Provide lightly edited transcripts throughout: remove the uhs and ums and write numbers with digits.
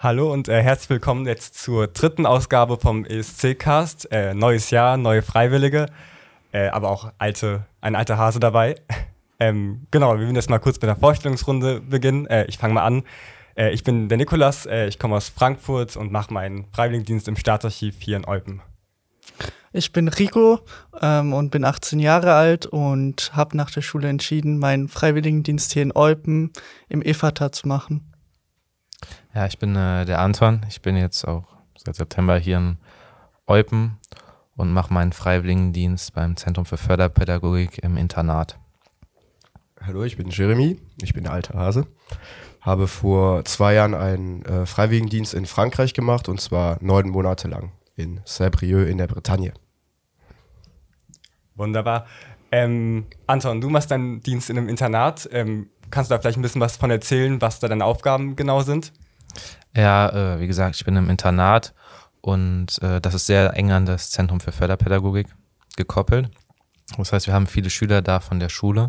Hallo und herzlich willkommen jetzt zur dritten Ausgabe vom ESC-Cast. Neues Jahr, neue Freiwillige, aber auch ein alter Hase dabei. Genau, wir werden jetzt mal kurz mit der Vorstellungsrunde beginnen. Ich fange mal an. Ich bin der Nikolas, ich komme aus Frankfurt und mache meinen Freiwilligendienst im Staatsarchiv hier in Eupen. Ich bin Rico und bin 18 Jahre alt und habe nach der Schule entschieden, meinen Freiwilligendienst hier in Eupen im EFATA zu machen. Ja, ich bin der Anton. Ich bin jetzt auch seit September hier in Eupen und mache meinen Freiwilligendienst beim Zentrum für Förderpädagogik im Internat. Hallo, ich bin Jeremy. Ich bin der alte Hase. Habe vor 2 Jahren einen Freiwilligendienst in Frankreich gemacht und zwar 9 Monate lang in Saint-Brieuc in der Bretagne. Wunderbar. Anton, du machst deinen Dienst in einem Internat. Kannst du da vielleicht ein bisschen was von erzählen, was da deine Aufgaben genau sind? Ja, wie gesagt, ich bin im Internat und das ist sehr eng an das Zentrum für Förderpädagogik gekoppelt. Das heißt, wir haben viele Schüler da von der Schule,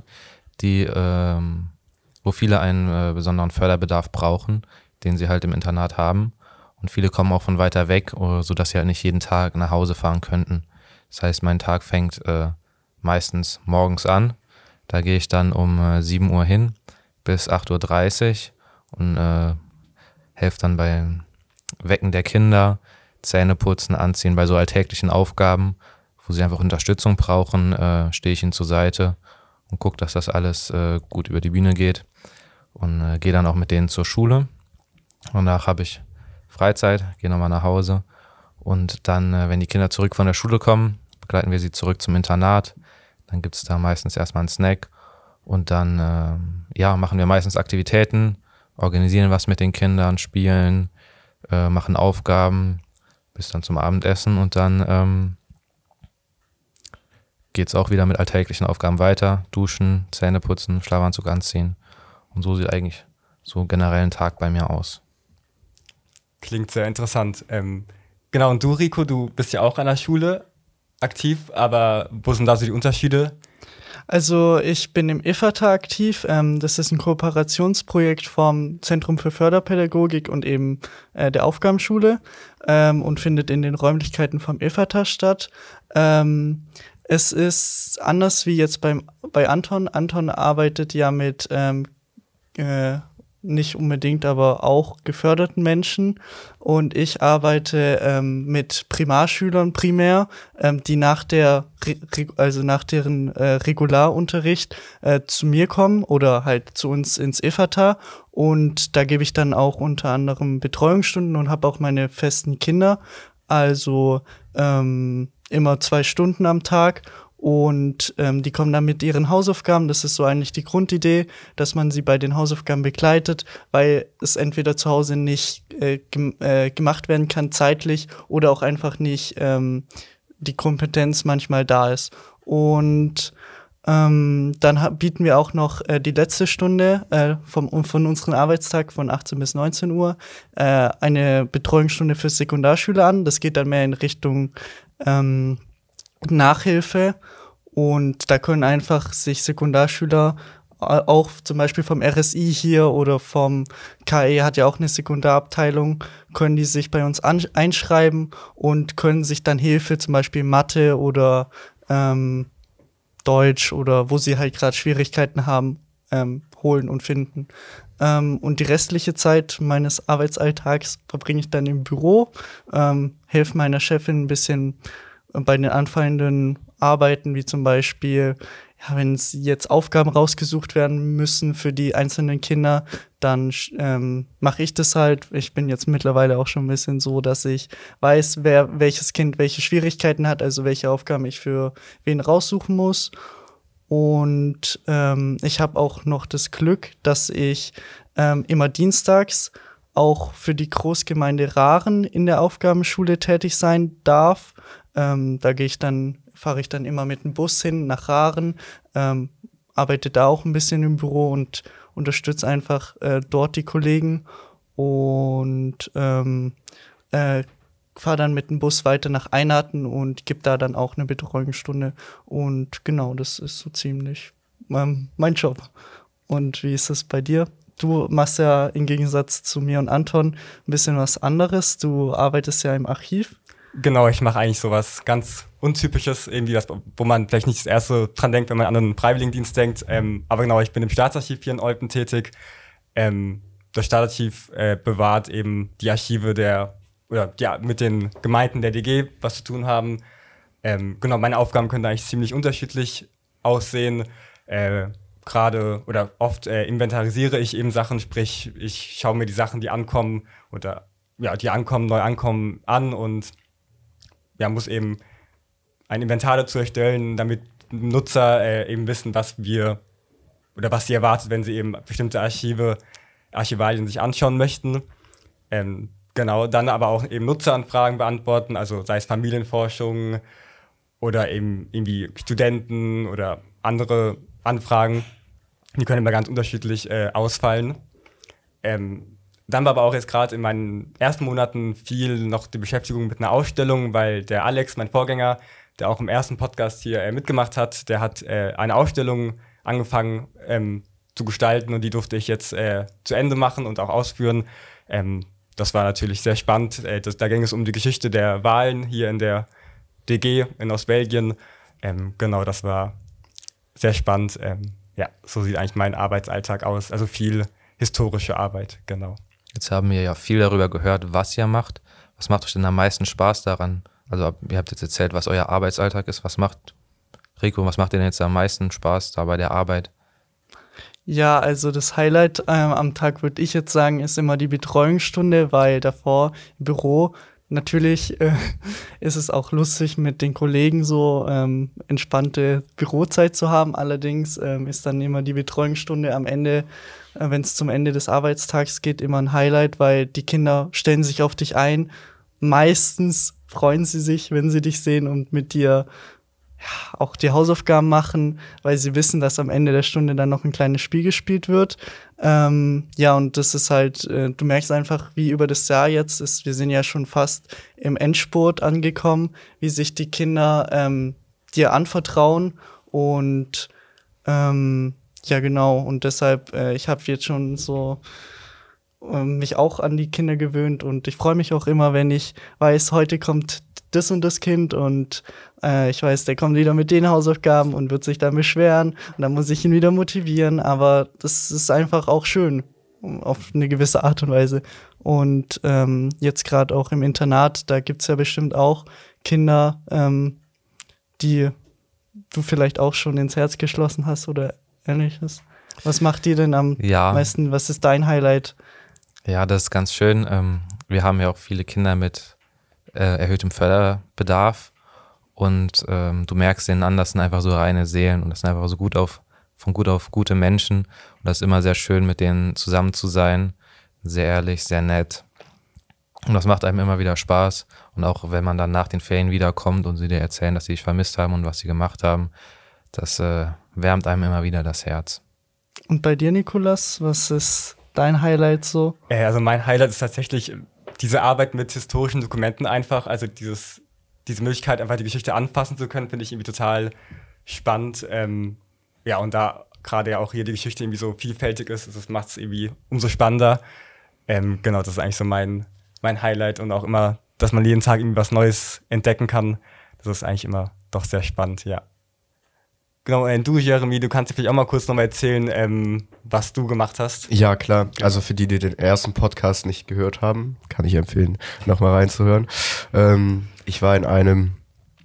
wo viele einen besonderen Förderbedarf brauchen, den sie halt im Internat haben. Und viele kommen auch von weiter weg, sodass sie halt nicht jeden Tag nach Hause fahren könnten. Das heißt, mein Tag fängt meistens morgens an. Da gehe ich dann um 7 Uhr hin bis 8:30 Uhr und helfe dann beim Wecken der Kinder, Zähneputzen, Anziehen, bei so alltäglichen Aufgaben, wo sie einfach Unterstützung brauchen, stehe ich ihnen zur Seite und gucke, dass das alles gut über die Bühne geht und gehe dann auch mit denen zur Schule. Danach habe ich Freizeit, gehe nochmal nach Hause und dann, wenn die Kinder zurück von der Schule kommen, begleiten wir sie zurück zum Internat. Dann gibt es da meistens erstmal einen Snack und dann machen wir meistens Aktivitäten, organisieren was mit den Kindern, spielen, machen Aufgaben bis dann zum Abendessen und dann geht es auch wieder mit alltäglichen Aufgaben weiter, duschen, Zähne putzen, Schlafanzug anziehen und so sieht eigentlich so generell ein Tag bei mir aus. Klingt sehr interessant. Genau, und du, Rico, du bist ja auch an der Schule aktiv, aber wo sind da so die Unterschiede? Also ich bin im EFATA aktiv. Das ist ein Kooperationsprojekt vom Zentrum für Förderpädagogik und eben der Aufgabenschule und findet in den Räumlichkeiten vom EFATA statt. Es ist anders wie jetzt bei Anton. Anton arbeitet ja mit nicht unbedingt, aber auch geförderten Menschen. Und ich arbeite mit Primarschülern primär, die nach deren Regularunterricht zu mir kommen oder halt zu uns ins EFATA. Und da gebe ich dann auch unter anderem Betreuungsstunden und habe auch meine festen Kinder. Also immer 2 Stunden am Tag. Und die kommen dann mit ihren Hausaufgaben. Das ist so eigentlich die Grundidee, dass man sie bei den Hausaufgaben begleitet, weil es entweder zu Hause nicht gemacht werden kann zeitlich oder auch einfach nicht die Kompetenz manchmal da ist. Und dann bieten wir auch noch die letzte Stunde von unserem Arbeitstag von 18 bis 19 Uhr eine Betreuungsstunde für Sekundarschüler an. Das geht dann mehr in Richtung Nachhilfe und da können einfach sich Sekundarschüler auch zum Beispiel vom RSI hier oder vom KE hat ja auch eine Sekundarabteilung, können die sich bei uns einschreiben und können sich dann Hilfe zum Beispiel Mathe oder Deutsch oder wo sie halt gerade Schwierigkeiten haben, holen und finden. Und die restliche Zeit meines Arbeitsalltags verbringe ich dann im Büro, helfe meiner Chefin ein bisschen bei den anfallenden Arbeiten, wie zum Beispiel, ja, wenn jetzt Aufgaben rausgesucht werden müssen für die einzelnen Kinder, dann mache ich das halt. Ich bin jetzt mittlerweile auch schon ein bisschen so, dass ich weiß, welches Kind welche Schwierigkeiten hat, also welche Aufgaben ich für wen raussuchen muss. Und ich habe auch noch das Glück, dass ich immer dienstags auch für die Großgemeinde Rahren in der Aufgabenschule tätig sein darf. Fahre ich dann immer mit dem Bus hin nach Rahren, arbeite da auch ein bisschen im Büro und unterstütze einfach dort die Kollegen und fahre dann mit dem Bus weiter nach Einarten und gebe da dann auch eine Betreuungsstunde. Und genau, das ist so ziemlich mein Job. Und wie ist das bei dir? du machst ja im Gegensatz zu mir und Anton ein bisschen was anderes. Du arbeitest ja im Archiv. Genau, ich mache eigentlich sowas ganz Untypisches, irgendwie was, wo man vielleicht nicht das erste dran denkt, wenn man an einen Freiwilligendienst denkt. Aber genau, ich bin im Staatsarchiv hier in Olpen tätig. Das Staatsarchiv bewahrt eben die Archive mit den Gemeinden der DG was zu tun haben. Genau, meine Aufgaben können eigentlich ziemlich unterschiedlich aussehen. Gerade oder oft inventarisiere ich eben Sachen, sprich, ich schaue mir die Sachen, die ankommen neu ankommen an und muss eben ein Inventar dazu erstellen, damit Nutzer eben wissen, was sie erwartet, wenn sie eben bestimmte Archivalien sich anschauen möchten. Genau, dann aber auch eben Nutzeranfragen beantworten, also sei es Familienforschung oder eben irgendwie Studenten oder andere Anfragen. Die können immer ganz unterschiedlich ausfallen. Dann war aber auch jetzt gerade in meinen ersten Monaten viel noch die Beschäftigung mit einer Ausstellung, weil der Alex, mein Vorgänger, der auch im ersten Podcast hier mitgemacht hat, der hat eine Ausstellung angefangen zu gestalten und die durfte ich jetzt zu Ende machen und auch ausführen. Das war natürlich sehr spannend. Da ging es um die Geschichte der Wahlen hier in der DG in Ostbelgien. Genau, das war sehr spannend. So sieht eigentlich mein Arbeitsalltag aus. Also viel historische Arbeit, genau. Jetzt haben wir ja viel darüber gehört, was ihr macht. Was macht euch denn am meisten Spaß daran? Also ihr habt jetzt erzählt, was euer Arbeitsalltag ist. Rico, was macht dir denn jetzt am meisten Spaß da bei der Arbeit? Ja, also das Highlight am Tag, würde ich jetzt sagen, ist immer die Betreuungsstunde, weil davor im Büro natürlich ist es auch lustig, mit den Kollegen so entspannte Bürozeit zu haben. Allerdings ist dann immer die Betreuungsstunde am Ende, wenn es zum Ende des Arbeitstags geht, immer ein Highlight, weil die Kinder stellen sich auf dich ein. Meistens freuen sie sich, wenn sie dich sehen und mit dir auch die Hausaufgaben machen, weil sie wissen, dass am Ende der Stunde dann noch ein kleines Spiel gespielt wird. Und das ist halt, du merkst einfach, wie über das Jahr jetzt ist, wir sind ja schon fast im Endspurt angekommen, wie sich die Kinder dir anvertrauen und genau, und deshalb, ich habe jetzt schon so mich auch an die Kinder gewöhnt und ich freue mich auch immer, wenn ich weiß, heute kommt das und das Kind und ich weiß, der kommt wieder mit den Hausaufgaben und wird sich dann beschweren und dann muss ich ihn wieder motivieren, aber das ist einfach auch schön, auf eine gewisse Art und Weise. Und jetzt gerade auch im Internat, da gibt's ja bestimmt auch Kinder, die du vielleicht auch schon ins Herz geschlossen hast oder Ähnliches. Was macht dir denn am meisten, was ist dein Highlight? Ja, das ist ganz schön. Wir haben ja auch viele Kinder mit erhöhtem Förderbedarf und du merkst denen an, das sind einfach so reine Seelen und das sind einfach so von gut auf gute Menschen und das ist immer sehr schön, mit denen zusammen zu sein, sehr ehrlich, sehr nett und das macht einem immer wieder Spaß und auch wenn man dann nach den Ferien wiederkommt und sie dir erzählen, dass sie dich vermisst haben und was sie gemacht haben, das wärmt einem immer wieder das Herz. Und bei dir, Nikolas, was ist dein Highlight so? Also mein Highlight ist tatsächlich diese Arbeit mit historischen Dokumenten einfach, also diese Möglichkeit, einfach die Geschichte anfassen zu können, finde ich irgendwie total spannend. Und da gerade ja auch hier die Geschichte irgendwie so vielfältig ist, das macht es irgendwie umso spannender. Genau, das ist eigentlich so mein Highlight und auch immer, dass man jeden Tag irgendwie was Neues entdecken kann. Das ist eigentlich immer doch sehr spannend, ja. Genau, du, Jeremy, du kannst dir vielleicht auch mal kurz nochmal erzählen, was du gemacht hast. Ja, klar. Also für die den ersten Podcast nicht gehört haben, kann ich empfehlen, nochmal reinzuhören. Ich war in einem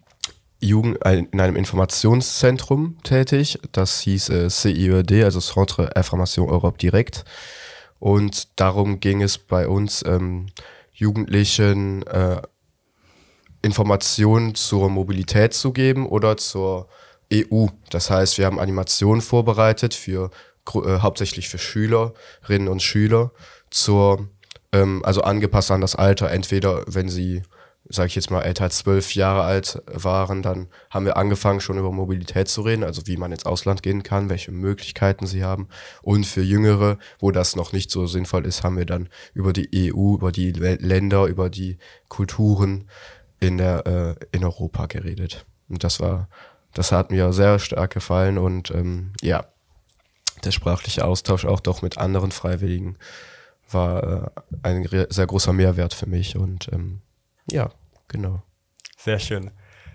Informationszentrum tätig. Das hieß CIED, also Centre Information Europe Direct. Und darum ging es bei uns Jugendlichen Informationen zur Mobilität zu geben oder zur EU. Das heißt, wir haben Animationen vorbereitet hauptsächlich für Schülerinnen und Schüler also angepasst an das Alter. Entweder wenn sie, sage ich jetzt mal, älter als 12 Jahre alt waren, dann haben wir angefangen schon über Mobilität zu reden, also wie man ins Ausland gehen kann, welche Möglichkeiten sie haben. Und für Jüngere, wo das noch nicht so sinnvoll ist, haben wir dann über die EU, über die Länder, über die Kulturen in Europa geredet. Und das hat mir sehr stark gefallen und der sprachliche Austausch auch doch mit anderen Freiwilligen war ein sehr großer Mehrwert für mich und ja, genau. Sehr schön.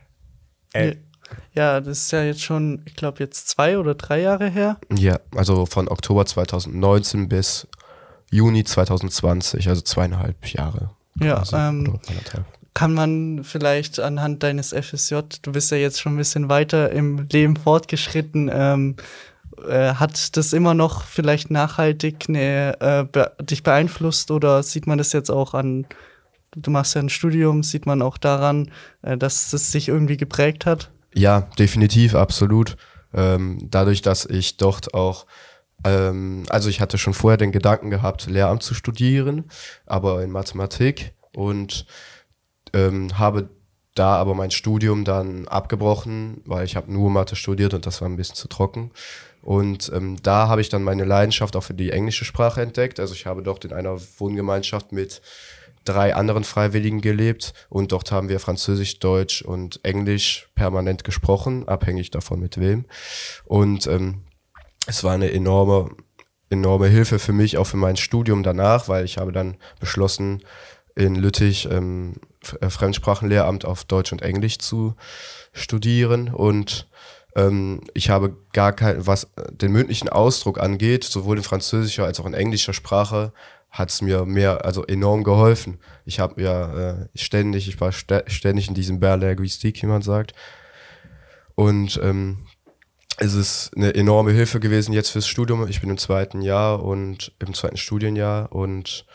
Ja, das ist ja jetzt schon, ich glaube, jetzt 2 oder 3 Jahre her. Ja, also von Oktober 2019 bis Juni 2020, also 2,5 Jahre. Ja, quasi, oder 1,5. kann man vielleicht anhand deines FSJ, du bist ja jetzt schon ein bisschen weiter im Leben fortgeschritten, hat das immer noch vielleicht nachhaltig dich beeinflusst oder sieht man das jetzt auch an, du machst ja ein Studium, sieht man auch daran, dass es sich irgendwie geprägt hat? Ja, definitiv, absolut. Dadurch, dass ich dort auch, also ich hatte schon vorher den Gedanken gehabt, Lehramt zu studieren, aber in Mathematik und habe da aber mein Studium dann abgebrochen, weil ich habe nur Mathe studiert und das war ein bisschen zu trocken. Und da habe ich dann meine Leidenschaft auch für die englische Sprache entdeckt. Also ich habe dort in einer Wohngemeinschaft mit 3 anderen Freiwilligen gelebt und dort haben wir Französisch, Deutsch und Englisch permanent gesprochen, abhängig davon mit wem. Und es war eine enorme Hilfe für mich, auch für mein Studium danach, weil ich habe dann beschlossen, in Lüttich Fremdsprachenlehramt auf Deutsch und Englisch zu studieren und ich habe gar kein, was den mündlichen Ausdruck angeht, sowohl in französischer als auch in englischer Sprache, hat es mir also enorm geholfen. Ich habe ich war ständig in diesem Bain Linguistique, wie man sagt. Und es ist eine enorme Hilfe gewesen jetzt fürs Studium. Ich bin im 2. Jahr und im 2. Studienjahr und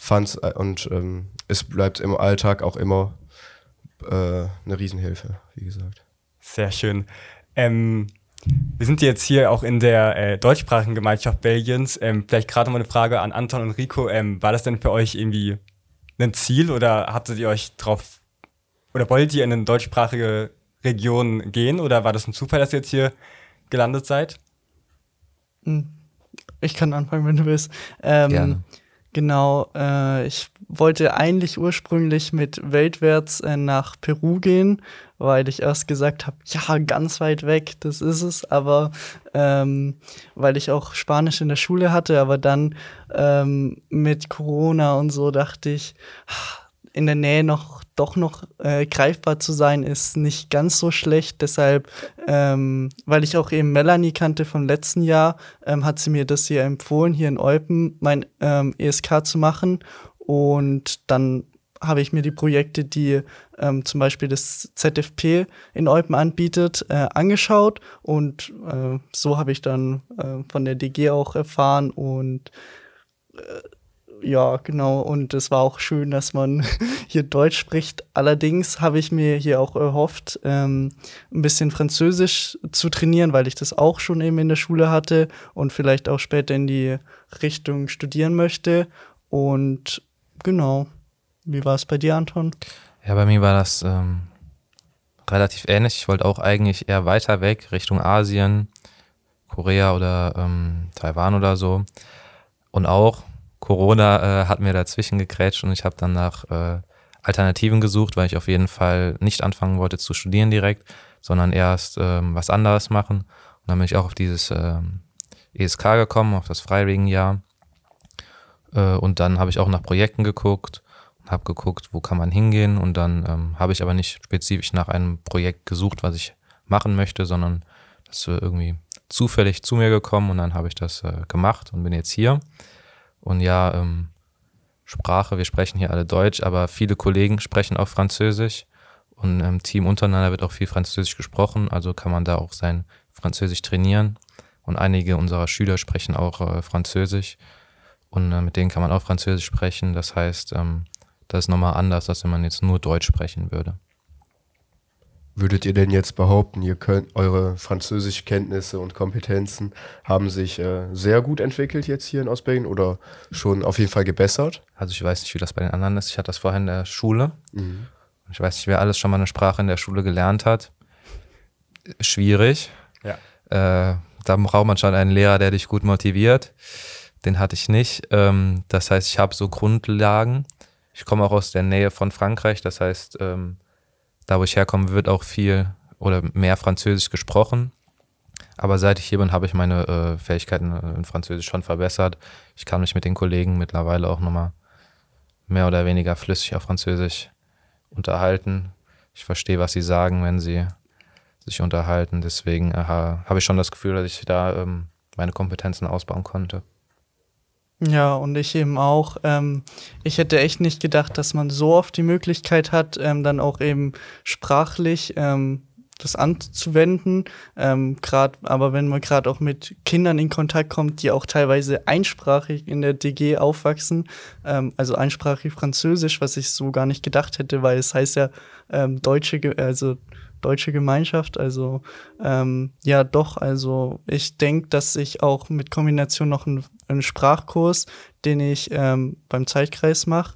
es bleibt im Alltag auch immer eine Riesenhilfe, wie gesagt. Sehr schön. Wir sind jetzt hier auch in der deutschsprachigen Gemeinschaft Belgiens. Vielleicht gerade mal eine Frage an Anton und Rico. War das denn für euch irgendwie ein Ziel oder hattet ihr euch drauf oder wollt ihr in eine deutschsprachige Region gehen oder war das ein Zufall, dass ihr jetzt hier gelandet seid? Ich kann anfangen, wenn du willst. Gerne. Genau, ich wollte eigentlich ursprünglich mit Weltwärts nach Peru gehen, weil ich erst gesagt habe, ja, ganz weit weg, das ist es, aber weil ich auch Spanisch in der Schule hatte, aber dann mit Corona und so dachte ich, in der Nähe doch noch greifbar zu sein, ist nicht ganz so schlecht. Deshalb, weil ich auch eben Melanie kannte von letzten Jahr, hat sie mir das hier empfohlen, hier in Eupen mein ESK zu machen. Und dann habe ich mir die Projekte, die zum Beispiel das ZFP in Eupen anbietet, angeschaut. Und so habe ich dann von der DG auch erfahren und ja, genau. Und es war auch schön, dass man hier Deutsch spricht. Allerdings habe ich mir hier auch erhofft, ein bisschen Französisch zu trainieren, weil ich das auch schon eben in der Schule hatte und vielleicht auch später in die Richtung studieren möchte. Und genau. Wie war es bei dir, Anton? Ja, bei mir war das relativ ähnlich. Ich wollte auch eigentlich eher weiter weg, Richtung Asien, Korea oder Taiwan oder so. Und auch Corona hat mir dazwischen gegrätscht und ich habe dann nach Alternativen gesucht, weil ich auf jeden Fall nicht anfangen wollte zu studieren direkt, sondern erst was anderes machen. Und dann bin ich auch auf dieses ESK gekommen, auf das Freiwilligenjahr. Und dann habe ich auch nach Projekten geguckt und habe geguckt, wo kann man hingehen. Und dann habe ich aber nicht spezifisch nach einem Projekt gesucht, was ich machen möchte, sondern das ist irgendwie zufällig zu mir gekommen und dann habe ich das gemacht und bin jetzt hier. Und ja, Sprache, wir sprechen hier alle Deutsch, aber viele Kollegen sprechen auch Französisch und im Team untereinander wird auch viel Französisch gesprochen, also kann man da auch sein Französisch trainieren und einige unserer Schüler sprechen auch Französisch und mit denen kann man auch Französisch sprechen, das heißt, das ist nochmal anders, als wenn man jetzt nur Deutsch sprechen würde. Würdet ihr denn jetzt behaupten, eure Französischkenntnisse und Kompetenzen haben sich sehr gut entwickelt jetzt hier in Ostbelgien oder schon auf jeden Fall gebessert? Also ich weiß nicht, wie das bei den anderen ist. Ich hatte das vorher in der Schule. Mhm. Ich weiß nicht, wer alles schon mal eine Sprache in der Schule gelernt hat. Schwierig. Ja. Da braucht man schon einen Lehrer, der dich gut motiviert. Den hatte ich nicht. Das heißt, ich habe so Grundlagen. Ich komme auch aus der Nähe von Frankreich. Das heißt, da wo ich herkomme, wird auch viel oder mehr Französisch gesprochen. Aber seit ich hier bin, habe ich meine Fähigkeiten in Französisch schon verbessert. Ich kann mich mit den Kollegen mittlerweile auch nochmal mehr oder weniger flüssig auf Französisch unterhalten. Ich verstehe, was sie sagen, wenn sie sich unterhalten. Deswegen habe ich schon das Gefühl, dass ich da meine Kompetenzen ausbauen konnte. Ja, und ich eben auch. Ich hätte echt nicht gedacht, dass man so oft die Möglichkeit hat, dann auch eben sprachlich das anzuwenden. Aber wenn man gerade auch mit Kindern in Kontakt kommt, die auch teilweise einsprachig in der DG aufwachsen, also einsprachig Französisch, was ich so gar nicht gedacht hätte, weil es heißt ja deutsche Gemeinschaft, also ja doch, also ich denke, dass ich auch mit Kombination noch einen Sprachkurs, den ich beim Zeitkreis mache,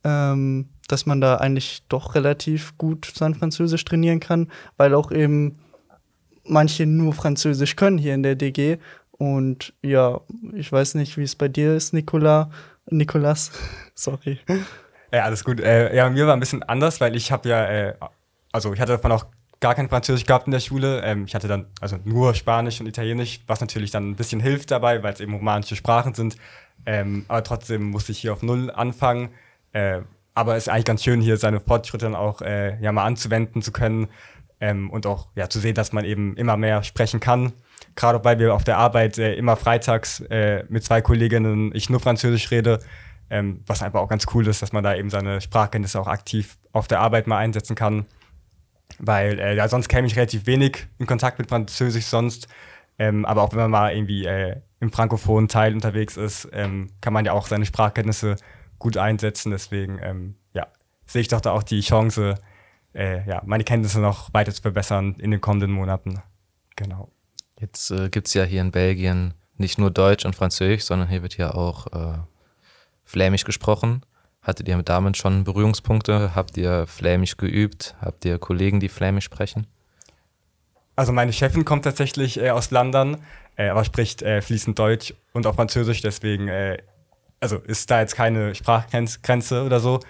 dass man da eigentlich doch relativ gut sein Französisch trainieren kann, weil auch eben manche nur Französisch können hier in der DG und ja, ich weiß nicht, wie es bei dir ist, Nikolas, sorry. Ja, alles gut. Ja, mir war ein bisschen anders, weil ich habe ja, ich hatte davon auch gar kein Französisch gehabt in der Schule. Ich hatte dann also nur Spanisch und Italienisch, was natürlich dann ein bisschen hilft dabei, weil es eben romanische Sprachen sind. Aber trotzdem musste ich hier auf Null anfangen. Aber es ist eigentlich ganz schön, hier seine Fortschritte dann auch mal anzuwenden zu können und auch zu sehen, dass man eben immer mehr sprechen kann. Gerade weil wir auf der Arbeit immer freitags mit 2 Kolleginnen ich nur Französisch rede, was einfach auch ganz cool ist, dass man da eben seine Sprachkenntnisse auch aktiv auf der Arbeit mal einsetzen kann. Weil sonst käme ich relativ wenig in Kontakt mit Französisch sonst. Aber auch wenn man mal irgendwie im frankophonen Teil unterwegs ist, kann man ja auch seine Sprachkenntnisse gut einsetzen. Deswegen sehe ich doch da auch die Chance, meine Kenntnisse noch weiter zu verbessern in den kommenden Monaten. Genau. Jetzt gibt es ja hier in Belgien nicht nur Deutsch und Französisch, sondern hier wird ja auch Flämisch gesprochen. Hattet ihr damit schon Berührungspunkte? Habt ihr Flämisch geübt? Habt ihr Kollegen, die Flämisch sprechen? Also meine Chefin kommt tatsächlich aus Flandern, aber spricht fließend Deutsch und auch Französisch, deswegen ist da jetzt keine Sprachgrenze oder so.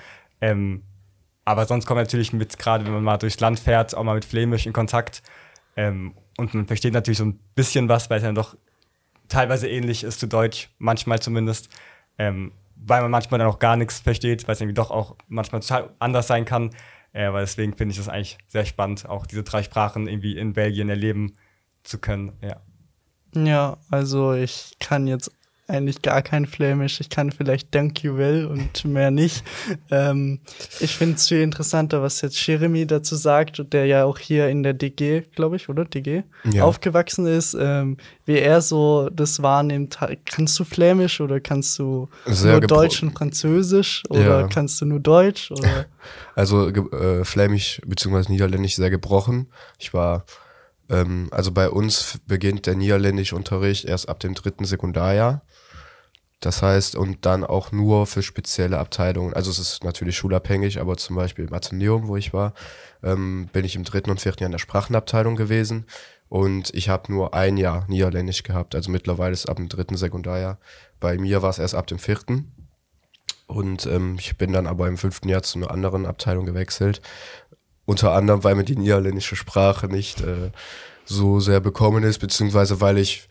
Aber sonst kommt man natürlich gerade wenn man mal durchs Land fährt, auch mal mit Flämisch in Kontakt. Und man versteht natürlich so ein bisschen was, weil es dann doch teilweise ähnlich ist zu Deutsch, manchmal zumindest. Weil man manchmal dann auch gar nichts versteht, weil es irgendwie doch auch manchmal total anders sein kann. Aber deswegen finde ich das eigentlich sehr spannend, auch diese 3 Sprachen irgendwie in Belgien erleben zu können. Ja, also ich kann jetzt eigentlich gar kein Flämisch. Ich kann vielleicht Dankjewel und mehr nicht. Ich finde es viel interessanter, was jetzt Jeremy dazu sagt, der ja auch hier in der DG, glaube ich, oder? DG? Ja. Aufgewachsen ist, wie er so das wahrnimmt. Kannst du Flämisch oder kannst du nur Deutsch und Französisch? Oder kannst du nur Deutsch? Oder? Also Flämisch bzw. Niederländisch sehr gebrochen. Ich war bei uns beginnt der Niederländischunterricht erst ab dem 3. Sekundarjahr. Das heißt, und dann auch nur für spezielle Abteilungen. Also es ist natürlich schulabhängig, aber zum Beispiel im Atheneum, wo ich war, bin ich im 3. und 4. Jahr in der Sprachenabteilung gewesen. Und ich habe nur 1 Jahr Niederländisch gehabt. Also mittlerweile ist es ab dem 3. Sekundarjahr. Bei mir war es erst ab dem 4. Und ich bin dann aber im 5. Jahr zu einer anderen Abteilung gewechselt. Unter anderem, weil mir die niederländische Sprache nicht so sehr bekommen ist, beziehungsweise weil ich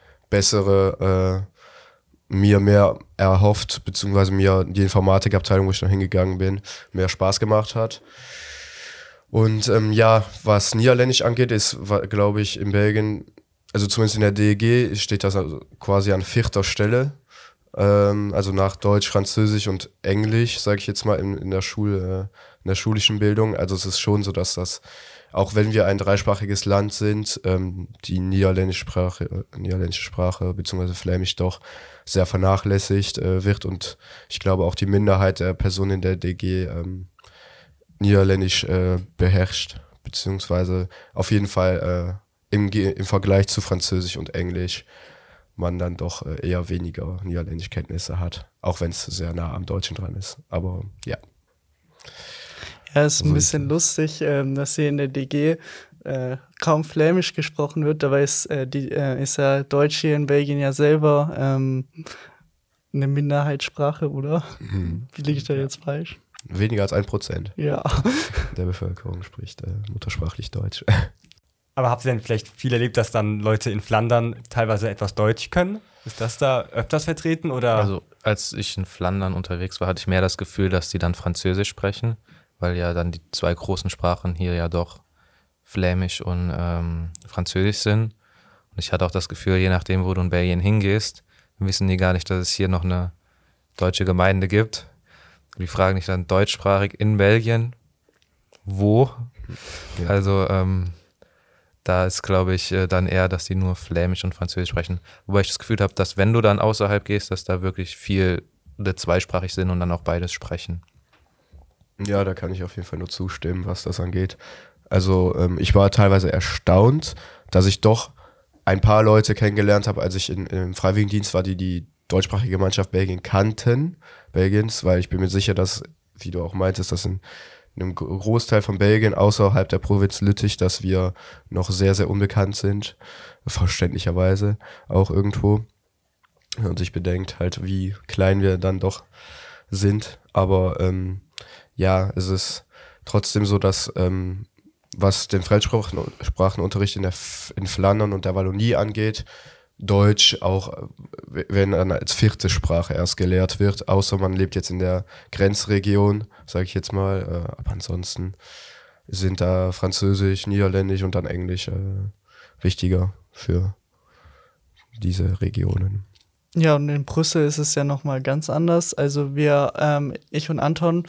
mir mehr erhofft, beziehungsweise mir die Informatikabteilung, wo ich dann hingegangen bin, mehr Spaß gemacht hat. Und was Niederländisch angeht, ist, glaube ich, in Belgien, also zumindest in der DEG, steht das also quasi an 4. Stelle. Also nach Deutsch, Französisch und Englisch, sage ich jetzt mal, in der schulischen Bildung. Also es ist schon so, dass das, auch wenn wir ein 3-sprachiges Land sind, die niederländische Sprache bzw. Flämisch doch sehr vernachlässigt wird und ich glaube auch die Minderheit der Personen in der DG Niederländisch beherrscht, beziehungsweise auf jeden Fall im Vergleich zu Französisch und Englisch man dann doch eher weniger Niederländischkenntnisse hat, auch wenn es sehr nah am Deutschen dran ist. Aber ja. Ja, es ist ein bisschen lustig, dass hier in der DG kaum Flämisch gesprochen wird. Dabei ist ja Deutsch hier in Belgien ja selber eine Minderheitssprache, oder? Mhm. Wie liege ich da jetzt falsch? Weniger als 1% der Bevölkerung spricht muttersprachlich Deutsch. Aber habt ihr denn vielleicht viel erlebt, dass dann Leute in Flandern teilweise etwas Deutsch können? Ist das da öfters vertreten oder? Also als ich in Flandern unterwegs war, hatte ich mehr das Gefühl, dass die dann Französisch sprechen, weil ja dann die zwei großen Sprachen hier ja doch Flämisch und Französisch sind. Und ich hatte auch das Gefühl, je nachdem, wo du in Belgien hingehst, wissen die gar nicht, dass es hier noch eine deutsche Gemeinde gibt. Die fragen dich dann deutschsprachig in Belgien, wo? Ja. Also da ist, glaube ich, dann eher, dass die nur Flämisch und Französisch sprechen. Wobei ich das Gefühl habe, dass wenn du dann außerhalb gehst, dass da wirklich viele zweisprachig sind und dann auch beides sprechen. Ja, da kann ich auf jeden Fall nur zustimmen, was das angeht. Also ich war teilweise erstaunt, dass ich doch ein paar Leute kennengelernt habe, als ich im Freiwilligendienst war, die deutschsprachige Gemeinschaft Belgiens, weil ich bin mir sicher, dass, wie du auch meintest, dass in einem Großteil von Belgien außerhalb der Provinz Lüttich, dass wir noch sehr, sehr unbekannt sind, verständlicherweise auch irgendwo. Und sich bedenkt halt, wie klein wir dann doch sind. Aber ja, es ist trotzdem so, dass was den Fremdsprachenunterricht in Flandern und der Wallonie angeht, Deutsch auch, wenn dann als vierte Sprache erst gelehrt wird, außer man lebt jetzt in der Grenzregion, sage ich jetzt mal. Aber ansonsten sind da Französisch, Niederländisch und dann Englisch wichtiger für diese Regionen. Ja, und in Brüssel ist es ja nochmal ganz anders. Also ich und Anton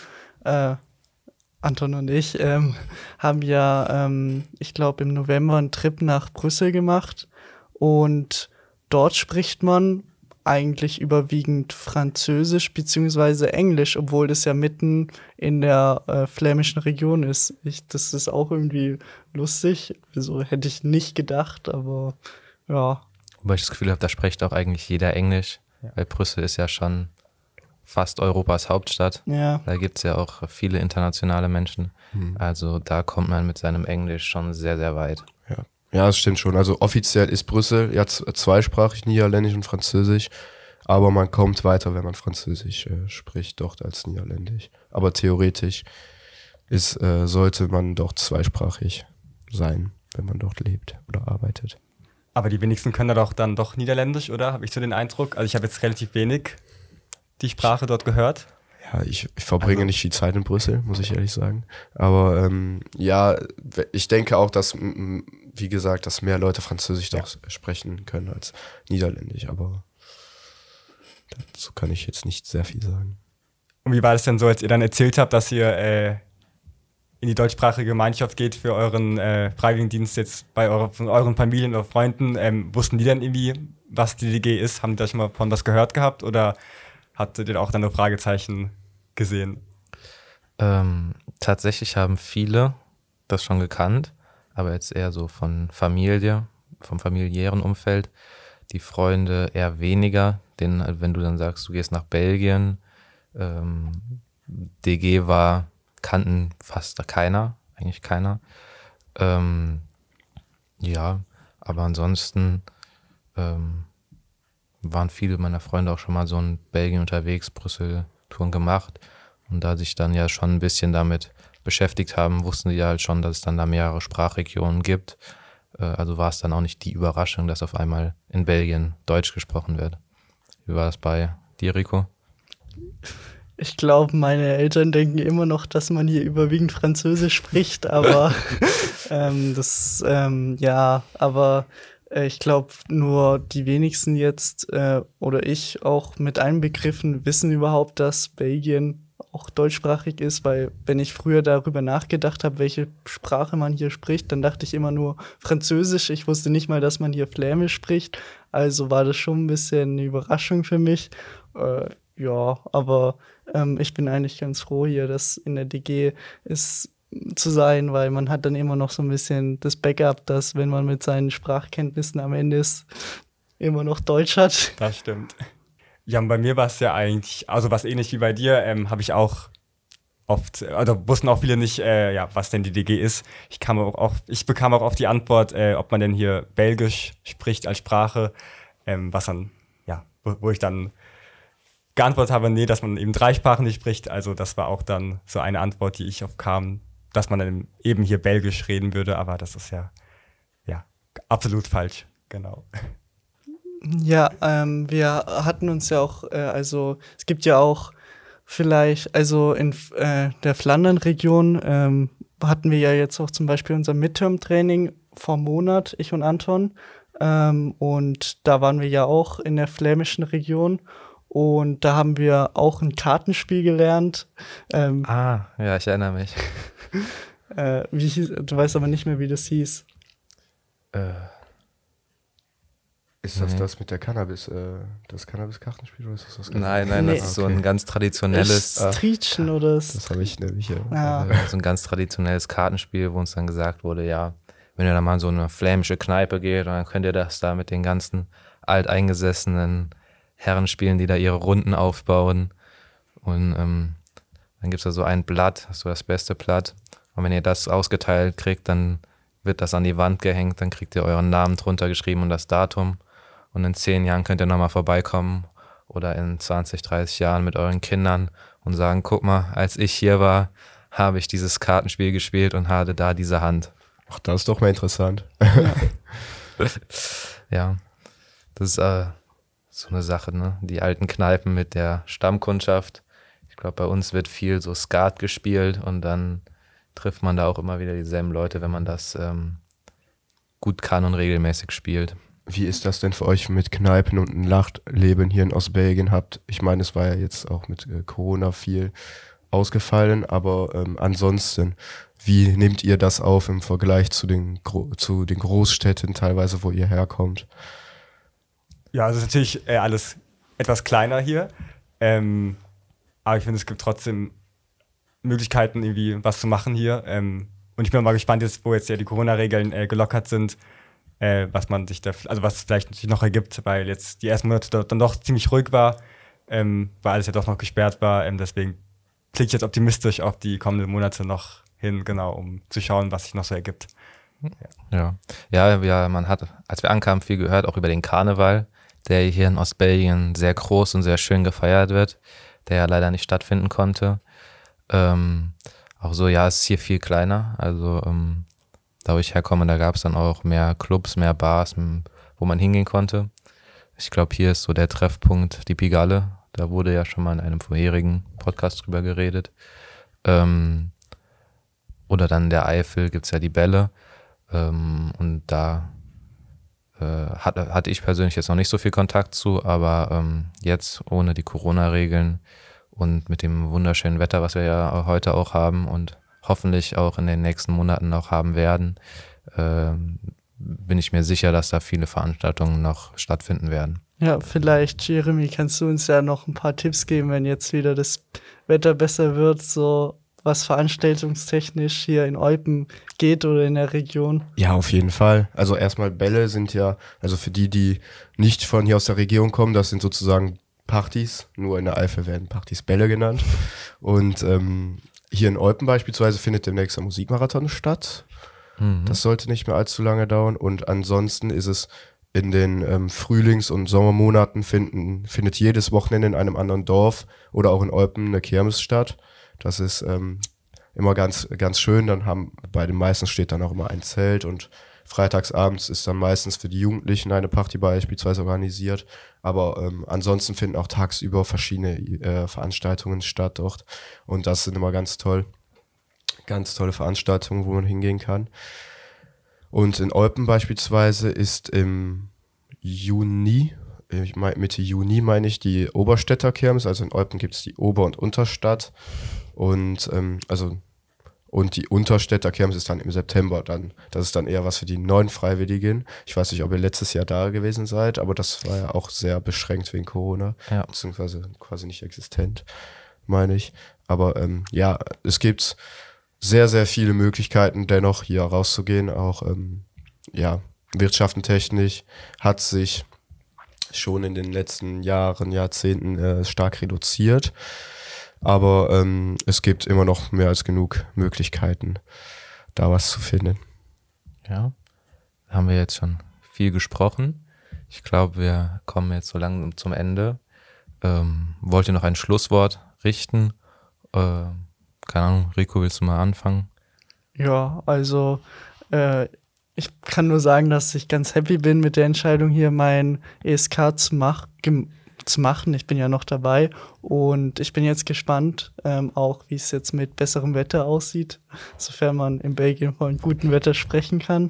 und ich haben ja, ich glaube, im November einen Trip nach Brüssel gemacht und dort spricht man eigentlich überwiegend Französisch bzw. Englisch, obwohl das ja mitten in der flämischen Region ist. Das ist auch irgendwie lustig, also hätte ich nicht gedacht, aber ja. Wobei ich das Gefühl habe, da spricht auch eigentlich jeder Englisch, weil Brüssel ist ja schon fast Europas Hauptstadt. Ja. Da gibt es ja auch viele internationale Menschen. Also da kommt man mit seinem Englisch schon sehr, sehr weit. Ja, das stimmt schon. Also offiziell ist Brüssel jetzt zweisprachig, Niederländisch und Französisch. Aber man kommt weiter, wenn man Französisch spricht, dort als Niederländisch. Aber theoretisch sollte man doch zweisprachig sein, wenn man dort lebt oder arbeitet. Aber die wenigsten können da doch dann doch Niederländisch, oder? Habe ich so den Eindruck? Also ich habe jetzt relativ wenig die Sprache dort gehört. Ja, ich verbringe nicht die Zeit in Brüssel, muss ich ehrlich sagen. Aber ja, ich denke auch, dass, wie gesagt, dass mehr Leute Französisch doch sprechen können als Niederländisch. Aber dazu kann ich jetzt nicht sehr viel sagen. Und wie war das denn so, als ihr dann erzählt habt, dass ihr in die deutschsprachige Gemeinschaft geht für euren Freiwilligendienst jetzt bei euren Familien oder Freunden? Wussten die denn irgendwie, was die DG ist? Haben die da schon mal von was gehört gehabt oder hattet ihr auch dann nur Fragezeichen gesehen? Tatsächlich haben viele das schon gekannt, aber jetzt eher so von Familie, vom familiären Umfeld. Die Freunde eher weniger, denn wenn du dann sagst, du gehst nach Belgien, DG kannten fast eigentlich keiner. Ja, aber ansonsten waren viele meiner Freunde auch schon mal so in Belgien unterwegs, Brüssel-Touren gemacht. Und da sich dann ja schon ein bisschen damit beschäftigt haben, wussten sie ja halt schon, dass es dann da mehrere Sprachregionen gibt. Also war es dann auch nicht die Überraschung, dass auf einmal in Belgien Deutsch gesprochen wird. Wie war das bei dir, Rico? Ich glaube, meine Eltern denken immer noch, dass man hier überwiegend Französisch spricht, aber ich glaube, nur die wenigsten jetzt oder ich auch mit einbegriffen wissen überhaupt, dass Belgien auch deutschsprachig ist, weil wenn ich früher darüber nachgedacht habe, welche Sprache man hier spricht, dann dachte ich immer nur Französisch. Ich wusste nicht mal, dass man hier Flämisch spricht, also war das schon ein bisschen eine Überraschung für mich. Aber ich bin eigentlich ganz froh hier, dass in der DG ist zu sein, weil man hat dann immer noch so ein bisschen das Backup, dass wenn man mit seinen Sprachkenntnissen am Ende ist, immer noch Deutsch hat. Das stimmt. Ja, und bei mir war es ja eigentlich, also was ähnlich wie bei dir, habe ich auch oft, also wussten auch viele nicht, was denn die DG ist. Ich bekam auch oft die Antwort, ob man denn hier Belgisch spricht als Sprache, was dann, wo ich dann geantwortet habe, nee, dass man eben 3 Sprachen nicht spricht. Also das war auch dann so eine Antwort, die ich oft kam, dass man dann eben hier Belgisch reden würde, aber das ist ja absolut falsch. Genau. Ja, wir hatten uns ja auch, also es gibt ja auch vielleicht, also in der Flandern-Region hatten wir ja jetzt auch zum Beispiel unser Midterm-Training vor einem Monat, ich und Anton. Und da waren wir ja auch in der flämischen Region. Und da haben wir auch ein Kartenspiel gelernt. Ja, ich erinnere mich. Wie hieß, du weißt aber nicht mehr, wie das hieß. Ist das das mit der Cannabis, das Cannabis-Kartenspiel oder ist das was ganz Nein, Nee. das ist so ein ganz traditionelles, Strichen oder Das habe ich nämlich, ja. ja. so ein ganz traditionelles Kartenspiel, wo uns dann gesagt wurde, ja, wenn ihr da mal in so eine flämische Kneipe geht, dann könnt ihr das da mit den ganzen alteingesessenen Herren spielen, die da ihre Runden aufbauen. Und dann gibt es da so ein Blatt, so das beste Blatt. Und wenn ihr das ausgeteilt kriegt, dann wird das an die Wand gehängt, dann kriegt ihr euren Namen drunter geschrieben und das Datum. Und in 10 Jahren könnt ihr nochmal vorbeikommen oder in 20, 30 Jahren mit euren Kindern und sagen, guck mal, als ich hier war, habe ich dieses Kartenspiel gespielt und hatte da diese Hand. Ach, das ist doch mal interessant. Ja, das ist so eine Sache, ne? Die alten Kneipen mit der Stammkundschaft. Ich glaube, bei uns wird viel so Skat gespielt und dann trifft man da auch immer wieder dieselben Leute, wenn man das gut kann und regelmäßig spielt. Wie ist das denn für euch mit Kneipen und ein Nachtleben hier in Ostbelgien habt? Ich meine, es war ja jetzt auch mit Corona viel ausgefallen, aber ansonsten, wie nehmt ihr das auf im Vergleich zu den Großstädten teilweise, wo ihr herkommt? Ja, also es ist natürlich alles etwas kleiner hier. Aber ich finde, es gibt trotzdem Möglichkeiten, irgendwie was zu machen hier. Und ich bin mal gespannt, jetzt, wo jetzt ja die Corona-Regeln gelockert sind, was man sich da, also was es vielleicht natürlich noch ergibt, weil jetzt die ersten Monate dort dann doch ziemlich ruhig war, weil alles ja doch noch gesperrt war. Deswegen klicke ich jetzt optimistisch auf die kommenden Monate noch hin, genau, um zu schauen, was sich noch so ergibt. Ja, man hat, als wir ankamen, viel gehört, auch über den Karneval, der hier in Ostbelgien sehr groß und sehr schön gefeiert wird, der ja leider nicht stattfinden konnte. Auch so, ja, es ist hier viel kleiner, also da wo ich herkomme, da gab es dann auch mehr Clubs, mehr Bars, wo man hingehen konnte. Ich glaube, hier ist so der Treffpunkt die Pigalle, da wurde ja schon mal in einem vorherigen Podcast drüber geredet. Oder dann der Eifel gibt es ja die Bälle und da hatte ich persönlich jetzt noch nicht so viel Kontakt zu, aber jetzt ohne die Corona-Regeln und mit dem wunderschönen Wetter, was wir ja heute auch haben und hoffentlich auch in den nächsten Monaten noch haben werden, bin ich mir sicher, dass da viele Veranstaltungen noch stattfinden werden. Ja, vielleicht, Jeremy, kannst du uns ja noch ein paar Tipps geben, wenn jetzt wieder das Wetter besser wird, so was veranstaltungstechnisch hier in Eupen geht oder in der Region? Ja, auf jeden Fall. Also erstmal Bälle sind ja, also für die nicht von hier aus der Region kommen, das sind sozusagen Partys, nur in der Eifel werden Partys Bälle genannt. Und hier in Eupen beispielsweise findet demnächst ein Musikmarathon statt. Das sollte nicht mehr allzu lange dauern. Und ansonsten ist es in den Frühlings- und Sommermonaten findet jedes Wochenende in einem anderen Dorf oder auch in Eupen eine Kirmes statt. Das ist immer ganz, ganz schön. Dann bei den meisten steht dann auch immer ein Zelt und freitagsabends ist dann meistens für die Jugendlichen eine Party beispielsweise organisiert. Aber ansonsten finden auch tagsüber verschiedene Veranstaltungen statt dort. Und das sind immer ganz toll. Ganz tolle Veranstaltungen, wo man hingehen kann. Und in Eupen beispielsweise ist im Juni, Mitte Juni meine ich, die Oberstädter Kirmes. Also in Eupen gibt es die Ober- und Unterstadt. Und die Unterstädter Kirmes ist dann im September dann. Das ist dann eher was für die neuen Freiwilligen. Ich weiß nicht, ob ihr letztes Jahr da gewesen seid, aber das war ja auch sehr beschränkt wegen Corona. Ja. Beziehungsweise quasi nicht existent, meine ich. Aber ja, es gibt sehr, sehr viele Möglichkeiten, dennoch hier rauszugehen. Auch wirtschaftentechnisch hat sich schon in den letzten Jahrzehnten stark reduziert. Aber es gibt immer noch mehr als genug Möglichkeiten, da was zu finden. Ja, haben wir jetzt schon viel gesprochen. Ich glaube, wir kommen jetzt so langsam zum Ende. Wollt ihr noch ein Schlusswort richten? Keine Ahnung, Rico, willst du mal anfangen? Ja, also Ich kann nur sagen, dass ich ganz happy bin mit der Entscheidung, hier mein ESK zu machen. Ich bin ja noch dabei und ich bin jetzt gespannt, auch wie es jetzt mit besserem Wetter aussieht, sofern man in Belgien von gutem Wetter sprechen kann.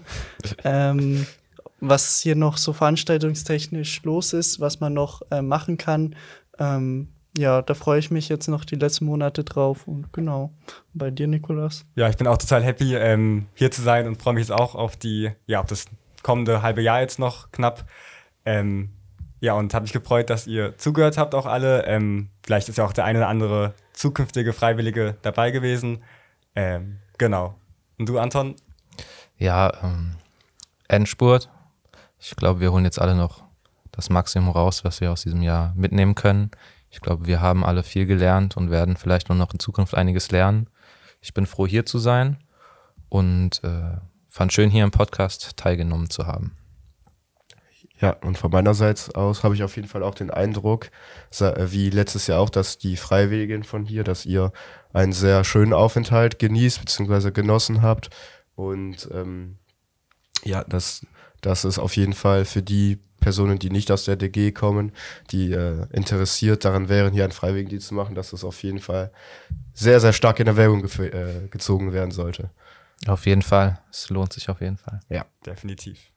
Was hier noch so veranstaltungstechnisch los ist, was man noch machen kann. Ja, da freue ich mich jetzt noch die letzten Monate drauf. Und genau, bei dir, Nikolas? Ja, ich bin auch total happy, hier zu sein und freue mich jetzt auch auf auf das kommende halbe Jahr jetzt noch knapp. Ja, und habe mich gefreut, dass ihr zugehört habt auch alle. Vielleicht ist ja auch der eine oder andere zukünftige Freiwillige dabei gewesen. Genau. Und du, Anton? Ja, Endspurt. Ich glaube, wir holen jetzt alle noch das Maximum raus, was wir aus diesem Jahr mitnehmen können. Ich glaube, wir haben alle viel gelernt und werden vielleicht nur noch in Zukunft einiges lernen. Ich bin froh, hier zu sein und fand schön, hier im Podcast teilgenommen zu haben. Ja, und von meinerseits aus habe ich auf jeden Fall auch den Eindruck, wie letztes Jahr auch, dass die Freiwilligen von hier, dass ihr einen sehr schönen Aufenthalt genießt bzw. genossen habt. Und ja, das ist auf jeden Fall für die Personen, die nicht aus der DG kommen, die interessiert daran wären, hier einen Freiwilligendienst zu machen, dass das auf jeden Fall sehr, sehr stark in Erwägung gezogen werden sollte. Auf jeden Fall. Es lohnt sich auf jeden Fall. Ja, definitiv.